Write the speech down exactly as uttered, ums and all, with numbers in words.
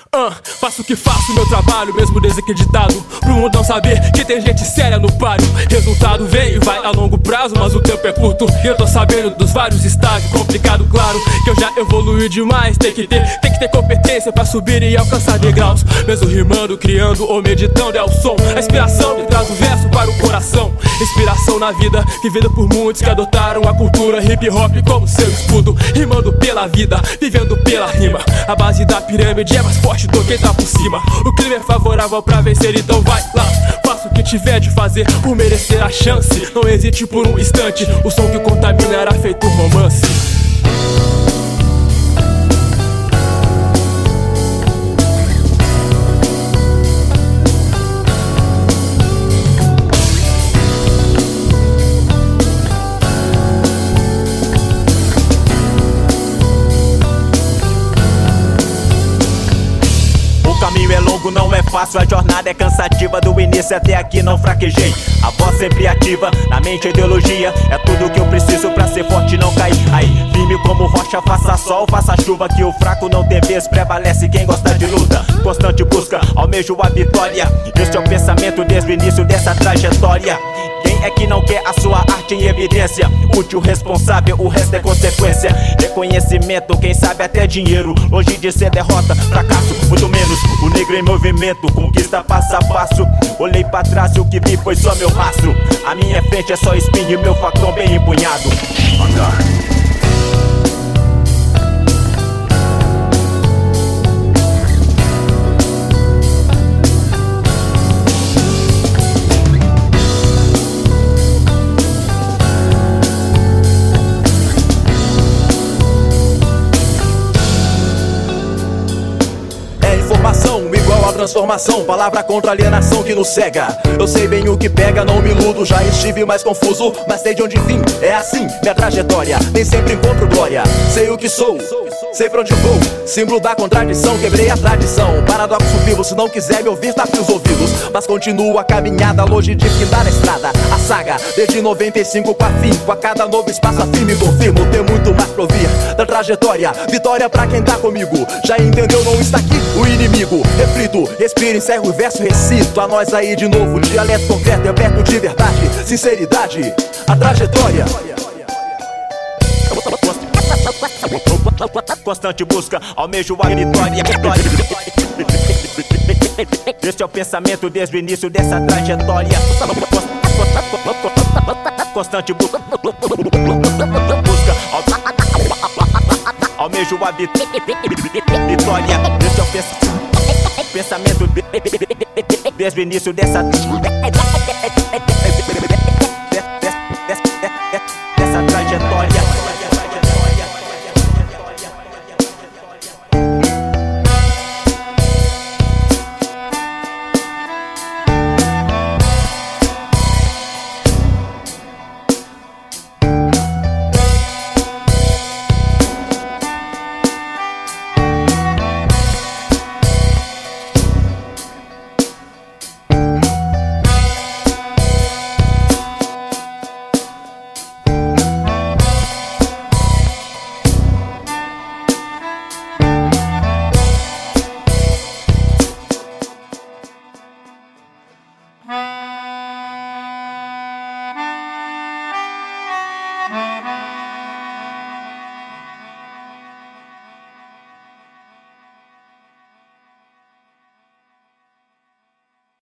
Uh, faço o que faço, meu trabalho, mesmo desacreditado, pro mundo não saber que tem gente séria no páreo. Resultado vem e vai a longo prazo, mas o tempo é curto e eu tô sabendo dos vários estágios. Complicado, claro, que eu já evolui demais. Tem que ter, tem que ter competência pra subir e alcançar degraus. Mesmo rimando, criando ou meditando é o som. A inspiração que traz o verso para o coração. Inspiração na vida, vivida por muitos que adotaram a cultura hip hop como seu escudo. Rimando pela vida, vivendo pela rima. A base da pirâmide é mais forte do que tá por cima. O clima é favorável pra vencer, então vai lá. Faça o que tiver de fazer por merecer a chance. Não hesite por um instante, o som que contamina era feito um romance. O caminho é longo, não é fácil, a jornada é cansativa. Do início até aqui não fraquejei. A voz sempre ativa, na mente a ideologia. É tudo que eu preciso pra ser forte e não cair. Aí, firme como rocha, faça sol, faça chuva. Que o fraco não tem vez, prevalece quem gosta de luta. Constante busca, almejo a vitória. Este é o pensamento desde o início dessa trajetória. Quem é que não quer a sua arte em evidência? Útil, responsável, o resto é consequência. Reconhecimento, quem sabe até dinheiro. Longe de ser derrota, fracasso, muito menos. O negro em movimento, conquista passo a passo. Olhei pra trás e o que vi foi só meu rastro. A minha frente é só espinho e meu facão bem empunhado. Andar. Igual a transformação, palavra contra alienação que nos cega. Eu sei bem o que pega, não me iludo. Já estive mais confuso, mas sei de onde vim. É assim, minha trajetória, nem sempre encontro glória. Sei o que sou, sei pra onde vou. Símbolo da contradição, quebrei a tradição. Paradoxo vivo, se não quiser me ouvir, tape os ouvidos. Mas continuo a caminhada, longe de findar a estrada. A saga, desde noventa e cinco com afinco. A cada novo espaço afirme, confirmo. Tem muito mais pra ouvir da trajetória. Vitória pra quem tá comigo. Já entendeu, não está aqui o inimigo. Reflito, respiro, encerro o verso, recito. A nós aí de novo, dialeto concreto é perto de verdade. Sinceridade, a trajetória. Constante busca, almejo a vitória. Este é o pensamento desde o início dessa trajetória. Constante busca, almejo a vitória. Este é o pensamento desde o início dessa